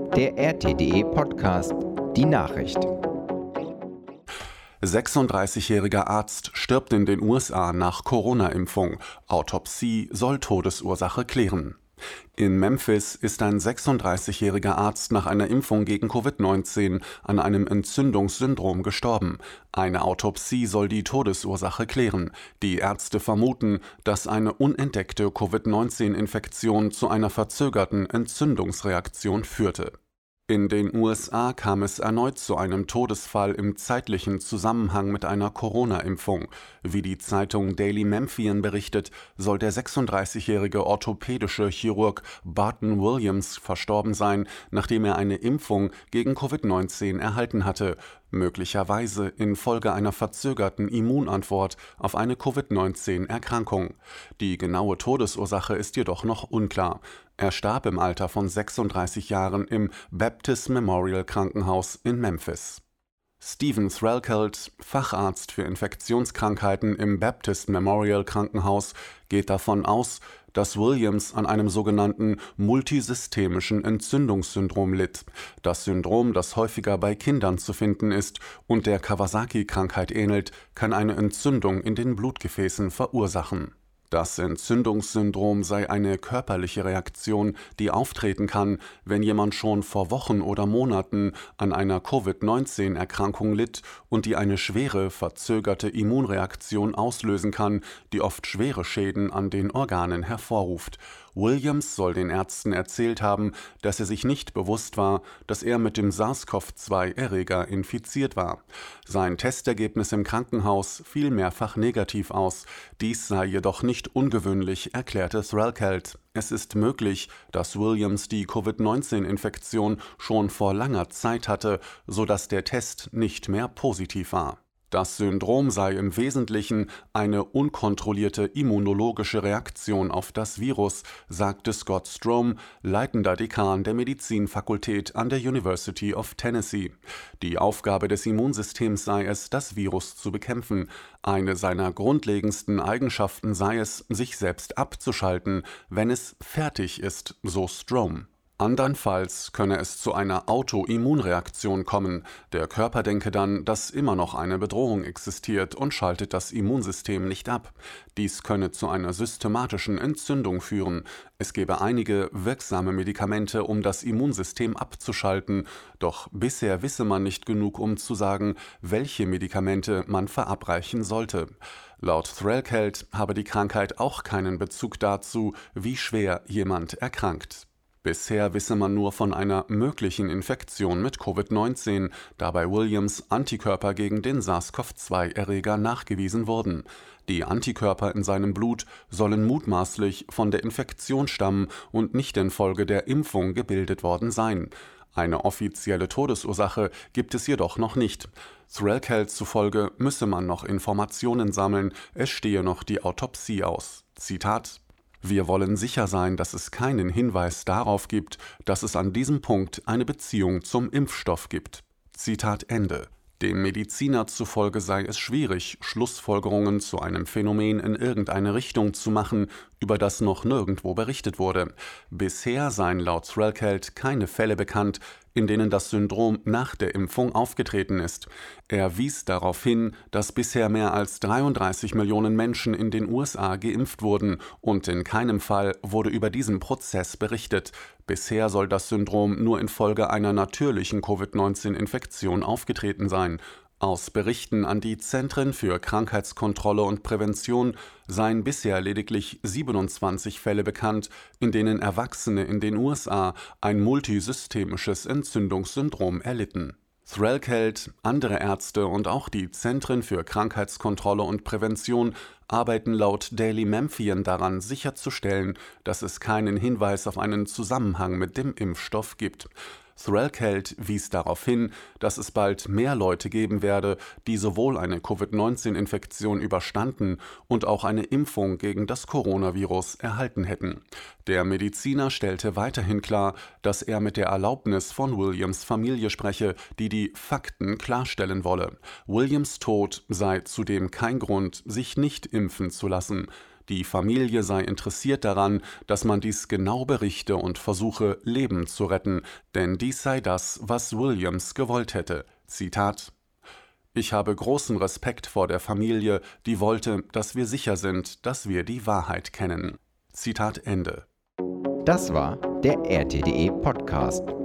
Der RTD-Podcast Die Nachricht. 36-jähriger Arzt stirbt in den USA nach Corona-Impfung. Autopsie soll Todesursache klären. In Memphis ist ein 36-jähriger Arzt nach einer Impfung gegen Covid-19 an einem Entzündungssyndrom gestorben. Eine Autopsie soll die Todesursache klären. Die Ärzte vermuten, dass eine unentdeckte Covid-19-Infektion zu einer verzögerten Entzündungsreaktion führte. In den USA kam es erneut zu einem Todesfall im zeitlichen Zusammenhang mit einer Corona-Impfung. Wie die Zeitung Daily Memphian berichtet, soll der 36-jährige orthopädische Chirurg Barton Williams verstorben sein, nachdem er eine Impfung gegen Covid-19 erhalten hatte, möglicherweise infolge einer verzögerten Immunantwort auf eine Covid-19-Erkrankung. Die genaue Todesursache ist jedoch noch unklar. Er starb im Alter von 36 Jahren im Baptist Memorial Krankenhaus in Memphis. Stephen Threlkeld, Facharzt für Infektionskrankheiten im Baptist Memorial Krankenhaus, geht davon aus, dass Williams an einem sogenannten multisystemischen Entzündungssyndrom litt. Das Syndrom, das häufiger bei Kindern zu finden ist und der Kawasaki-Krankheit ähnelt, kann eine Entzündung in den Blutgefäßen verursachen. Das Entzündungssyndrom sei eine körperliche Reaktion, die auftreten kann, wenn jemand schon vor Wochen oder Monaten an einer Covid-19-Erkrankung litt und die eine schwere, verzögerte Immunreaktion auslösen kann, die oft schwere Schäden an den Organen hervorruft. Williams soll den Ärzten erzählt haben, dass er sich nicht bewusst war, dass er mit dem SARS-CoV-2-Erreger infiziert war. Sein Testergebnis im Krankenhaus fiel mehrfach negativ aus. Dies sei jedoch nicht ungewöhnlich, erklärte Threlkeld. Es ist möglich, dass Williams die Covid-19-Infektion schon vor langer Zeit hatte, sodass der Test nicht mehr positiv war. Das Syndrom sei im Wesentlichen eine unkontrollierte immunologische Reaktion auf das Virus, sagte Scott Strom, leitender Dekan der Medizinfakultät an der University of Tennessee. Die Aufgabe des Immunsystems sei es, das Virus zu bekämpfen. Eine seiner grundlegendsten Eigenschaften sei es, sich selbst abzuschalten, wenn es fertig ist, so Strom. Andernfalls könne es zu einer Autoimmunreaktion kommen. Der Körper denke dann, dass immer noch eine Bedrohung existiert und schaltet das Immunsystem nicht ab. Dies könne zu einer systematischen Entzündung führen. Es gebe einige wirksame Medikamente, um das Immunsystem abzuschalten, doch bisher wisse man nicht genug, um zu sagen, welche Medikamente man verabreichen sollte. Laut Threlkeld habe die Krankheit auch keinen Bezug dazu, wie schwer jemand erkrankt. Bisher wisse man nur von einer möglichen Infektion mit Covid-19, da bei Williams Antikörper gegen den SARS-CoV-2-Erreger nachgewiesen wurden. Die Antikörper in seinem Blut sollen mutmaßlich von der Infektion stammen und nicht infolge der Impfung gebildet worden sein. Eine offizielle Todesursache gibt es jedoch noch nicht. Threlkeld zufolge müsse man noch Informationen sammeln, es stehe noch die Autopsie aus. Zitat: Wir wollen sicher sein, dass es keinen Hinweis darauf gibt, dass es an diesem Punkt eine Beziehung zum Impfstoff gibt. Zitat Ende. Dem Mediziner zufolge sei es schwierig, Schlussfolgerungen zu einem Phänomen in irgendeine Richtung zu machen, über das noch nirgendwo berichtet wurde. Bisher seien laut Threlkeld keine Fälle bekannt, in denen das Syndrom nach der Impfung aufgetreten ist. Er wies darauf hin, dass bisher mehr als 33 Millionen Menschen in den USA geimpft wurden und in keinem Fall wurde über diesen Prozess berichtet. Bisher soll das Syndrom nur infolge einer natürlichen Covid-19-Infektion aufgetreten sein. Aus Berichten an die Zentren für Krankheitskontrolle und Prävention seien bisher lediglich 27 Fälle bekannt, in denen Erwachsene in den USA ein multisystemisches Entzündungssyndrom erlitten. Threlkeld, andere Ärzte und auch die Zentren für Krankheitskontrolle und Prävention arbeiten laut Daily Memphian daran, sicherzustellen, dass es keinen Hinweis auf einen Zusammenhang mit dem Impfstoff gibt. Threlkeld wies darauf hin, dass es bald mehr Leute geben werde, die sowohl eine Covid-19-Infektion überstanden und auch eine Impfung gegen das Coronavirus erhalten hätten. Der Mediziner stellte weiterhin klar, dass er mit der Erlaubnis von Williams' Familie spreche, die die Fakten klarstellen wolle. Williams' Tod sei zudem kein Grund, sich nicht impfen zu lassen. Die Familie sei interessiert daran, dass man dies genau berichte und versuche, Leben zu retten, denn dies sei das, was Williams gewollt hätte. Zitat: Ich habe großen Respekt vor der Familie, die wollte, dass wir sicher sind, dass wir die Wahrheit kennen. Zitat Ende. Das war der RTDE Podcast.